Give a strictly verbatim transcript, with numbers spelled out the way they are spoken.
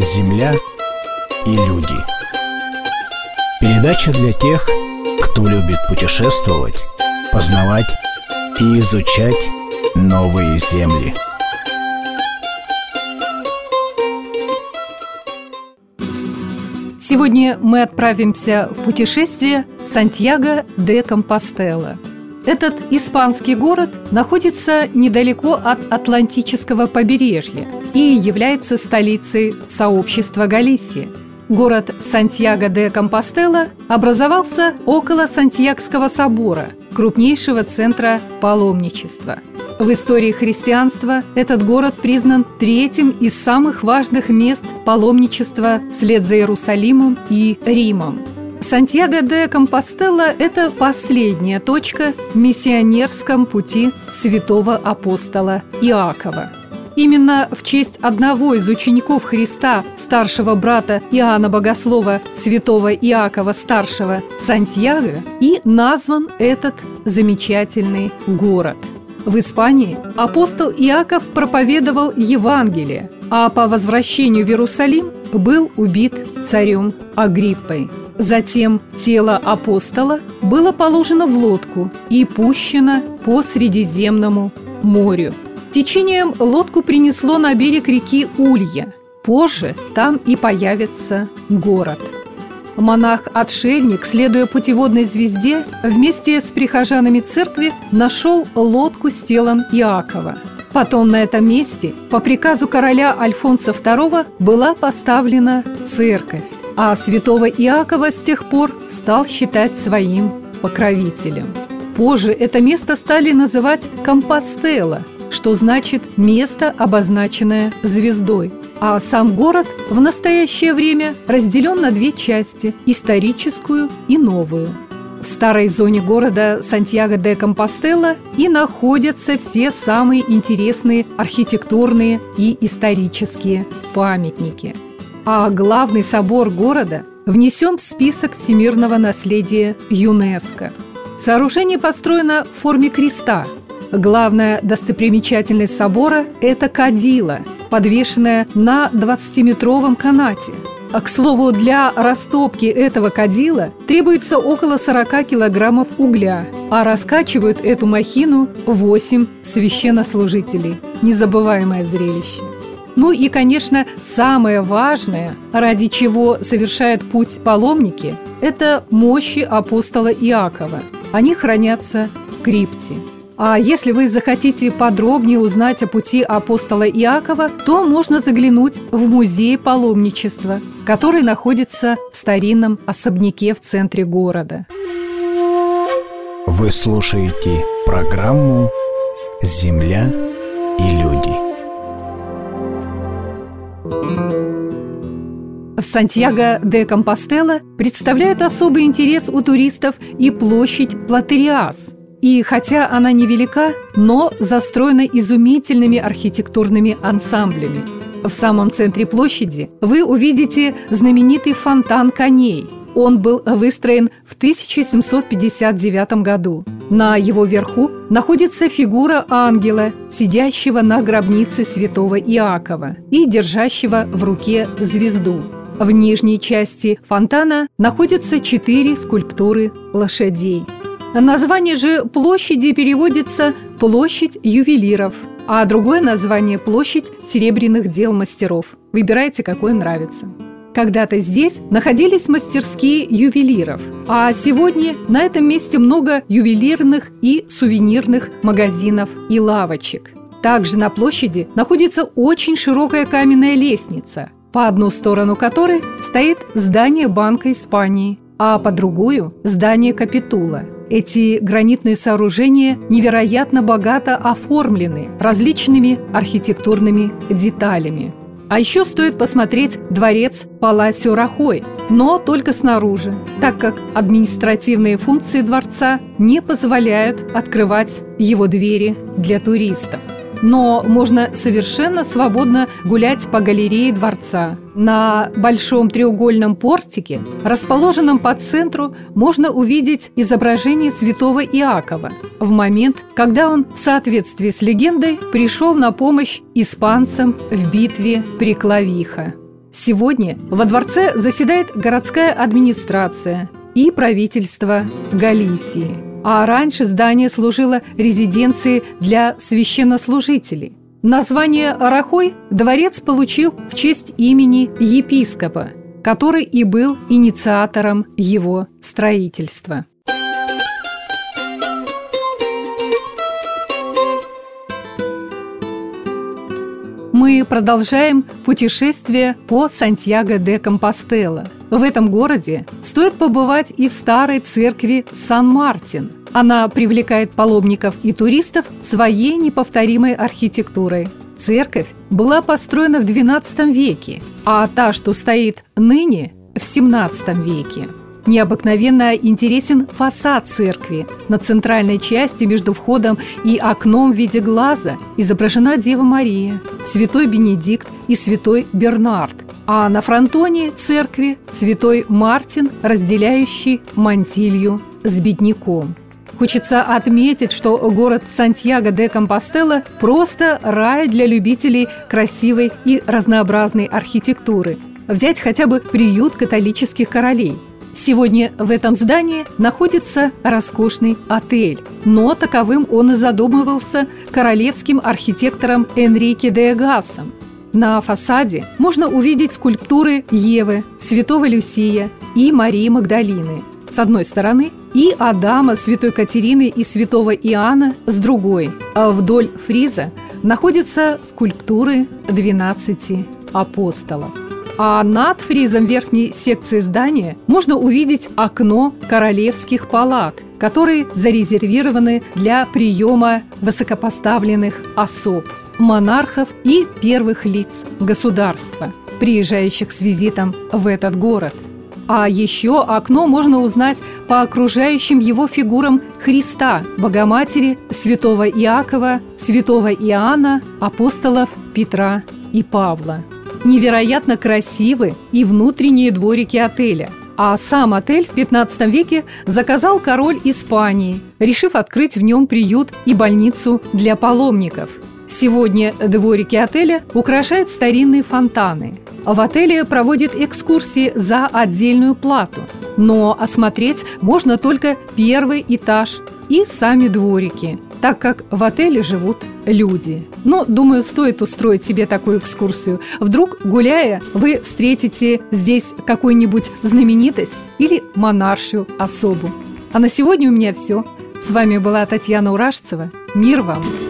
Земля и люди. Передача для тех, кто любит путешествовать, познавать и изучать новые земли. Сегодня мы отправимся в путешествие в Сантьяго-де-Компостела. Этот испанский город находится недалеко от Атлантического побережья и является столицей сообщества Галисия. Город Сантьяго-де-Компостела образовался около Сантьягского собора, крупнейшего центра паломничества. В истории христианства этот город признан третьим из самых важных мест паломничества вслед за Иерусалимом и Римом. Сантьяго-де-Компостела – это последняя точка в миссионерском пути святого апостола Иакова. Именно в честь одного из учеников Христа, старшего брата Иоанна Богослова, святого Иакова Старшего, Сантьяго, и назван этот замечательный город. В Испании апостол Иаков проповедовал Евангелие, а по возвращению в Иерусалим был убит царем Агриппой. Затем тело апостола было положено в лодку и пущено по Средиземному морю. Течением лодку принесло на берег реки Улья. Позже там и появится город. Монах-отшельник, следуя путеводной звезде, вместе с прихожанами церкви нашел лодку с телом Иакова. Потом на этом месте по приказу короля Альфонса второго была поставлена церковь, а святого Иакова с тех пор стал считать своим покровителем. Позже это место стали называть Компостела, что значит «место, обозначенное звездой». А сам город в настоящее время разделен на две части – историческую и новую. В старой зоне города Сантьяго-де-Компостела и находятся все самые интересные архитектурные и исторические памятники. А главный собор города внесен в список всемирного наследия ЮНЕСКО. Сооружение построено в форме креста. Главная достопримечательность собора – это кадила, подвешенная на двадцатиметровом канате. А, к слову, для растопки этого кадила требуется около сорока килограммов угля, а раскачивают эту махину восемь священнослужителей. Незабываемое зрелище. Ну и, конечно, самое важное, ради чего совершают путь паломники – это мощи апостола Иакова. Они хранятся в крипте. А если вы захотите подробнее узнать о пути апостола Иакова, то можно заглянуть в музей паломничества, который находится в старинном особняке в центре города. Вы слушаете программу «Земля и люди». В Сантьяго-де-Компостела представляет особый интерес у туристов и площадь Платериас. И хотя она невелика, но застроена изумительными архитектурными ансамблями. В самом центре площади вы увидите знаменитый фонтан коней. Он был выстроен в тысяча семьсот пятьдесят девятом году. На его верху находится фигура ангела, сидящего на гробнице святого Иакова и держащего в руке звезду. В нижней части фонтана находятся четыре скульптуры лошадей. Название же площади переводится «площадь ювелиров», а другое название – «площадь серебряных дел мастеров». Выбирайте, какое нравится. Когда-то здесь находились мастерские ювелиров, а сегодня на этом месте много ювелирных и сувенирных магазинов и лавочек. Также на площади находится очень широкая каменная лестница, по одну сторону которой стоит здание Банка Испании, а по другую – здание Капитула. Эти гранитные сооружения невероятно богато оформлены различными архитектурными деталями. А еще стоит посмотреть дворец Паласио Рахой, но только снаружи, так как административные функции дворца не позволяют открывать его двери для туристов. Но можно совершенно свободно гулять по галерее дворца. На большом треугольном портике, расположенном по центру, можно увидеть изображение святого Иакова в момент, когда он, в соответствии с легендой, пришел на помощь испанцам в битве при Клавихо. Сегодня во дворце заседает городская администрация и правительство Галисии. А раньше здание служило резиденцией для священнослужителей. Название Арахой дворец получил в честь имени епископа, который и был инициатором его строительства. Мы продолжаем путешествие по Сантьяго-де-Компостела. В этом городе стоит побывать и в старой церкви Сан-Мартин. Она привлекает паломников и туристов своей неповторимой архитектурой. Церковь была построена в двенадцатом веке, а та, что стоит ныне, в семнадцатом веке. Необыкновенно интересен фасад церкви. На центральной части между входом и окном в виде глаза изображена Дева Мария, святой Бенедикт и святой Бернард, а на фронтоне церкви святой Мартин, разделяющий мантилью с бедняком. Хочется отметить, что город Сантьяго-де-Компостела просто рай для любителей красивой и разнообразной архитектуры. Взять хотя бы приют католических королей. Сегодня в этом здании находится роскошный отель, но таковым он и задумывался королевским архитектором Энрике де Гасом. На фасаде можно увидеть скульптуры Евы, святого Люсия и Марии Магдалины с одной стороны и Адама, святой Катерины и святого Иоанна с другой. А вдоль фриза находятся скульптуры двенадцати апостолов. А над фризом верхней секции здания можно увидеть окно королевских палат, которые зарезервированы для приема высокопоставленных особ, монархов и первых лиц государства, приезжающих с визитом в этот город. А еще окно можно узнать по окружающим его фигурам Христа, Богоматери, святого Иакова, святого Иоанна, апостолов Петра и Павла. Невероятно красивы и внутренние дворики отеля. А сам отель в пятнадцатом веке заказал король Испании, решив открыть в нем приют и больницу для паломников. Сегодня дворики отеля украшают старинные фонтаны. В отеле проводят экскурсии за отдельную плату, но осмотреть можно только первый этаж и сами дворики, так как в отеле живут люди. Но, думаю, стоит устроить себе такую экскурсию. Вдруг, гуляя, вы встретите здесь какую-нибудь знаменитость или монаршую особу. А на сегодня у меня все. С вами была Татьяна Урашцева. Мир вам!